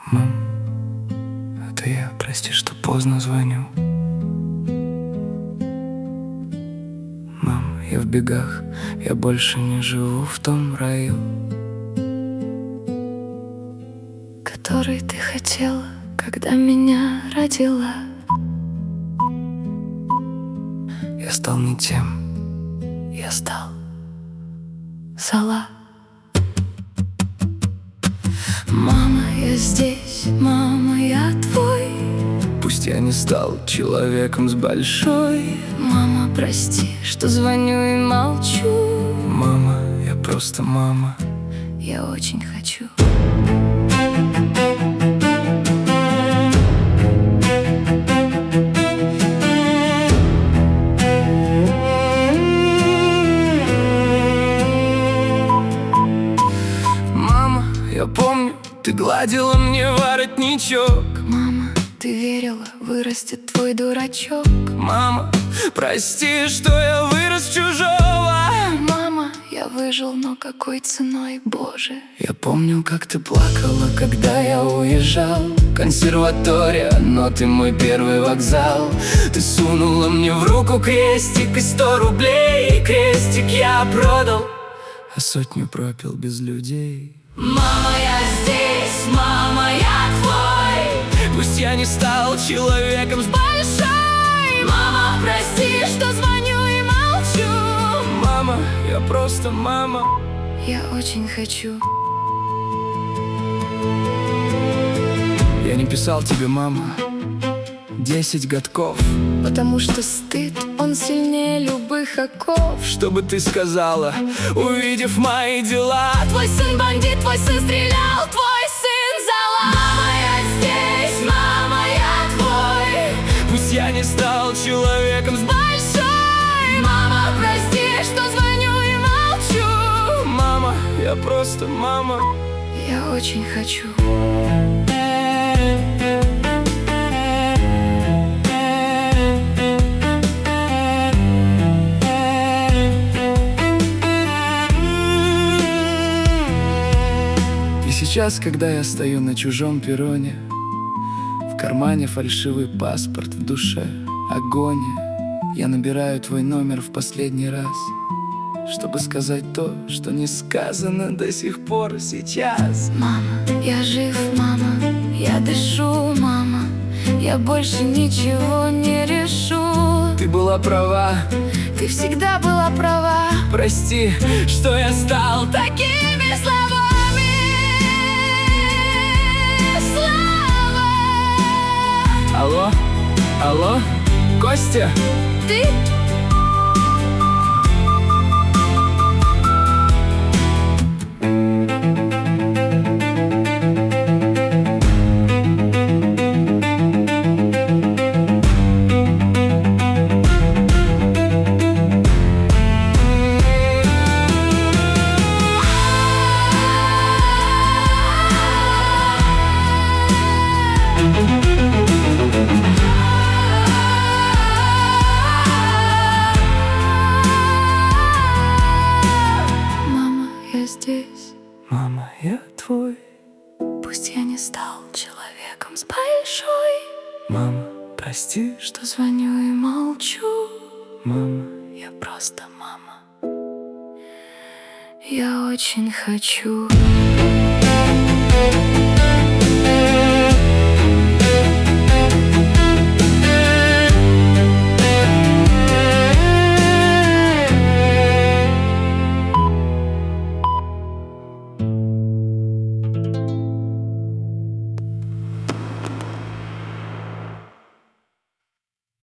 Мам, это я, прости, что поздно звоню. Мам, я в бегах, я больше не живу в том раю, который ты хотела, когда меня родила. я стал не тем. Я стал зола. Мама, я здесь, мама, я твой. Пусть я не стал человеком с большой. Мама, прости, что звоню и молчу. Мама, я просто мама. Я очень хочу. Мама, я помню, ты гладила мне воротничок. Мама, ты верила, вырастет твой дурачок. Мама, прости, что я вырос чужого. Мама, я выжил, но какой ценой, Боже. Я помню, как ты плакала, когда я уезжал. Консерватория, но ты мой первый вокзал. Ты сунула мне в руку крестик и 100 рублей. Крестик я продал, а сотню пропил без людей. Мама, я здесь, мама, я твой. Пусть я не стал человеком с большой. Мама, прости, что звоню и молчу. Мама, я просто мама. Я очень хочу. Я не писал тебе, мама, 10 годков, Потому что стыд, он сильнее любых оков. чтобы ты сказала, увидев мои дела: Твой сын бандит, твой сын стрелял, твой сын зола. Мама, я здесь, мама, я твой. пусть я не стал человеком с Большой. Мама, прости, что звоню и молчу. Мама, я просто мама. Я очень хочу. И сейчас, когда я стою на чужом перроне, в кармане фальшивый паспорт, в душе агония, я набираю твой номер в последний раз, чтобы сказать то, что не сказано до сих пор сейчас. Мама, я жив, мама, я дышу, мама. Я больше ничего не решу. Ты была права, Ты всегда была права. прости, что я стал Такими словами, слова. Алло, алло, Костя? Ты Мама, я здесь. Мама, я твой. Пусть я не стал человеком с большой. Мама, прости, что... Что звоню и молчу. Мама, Я просто мама. Я очень хочу.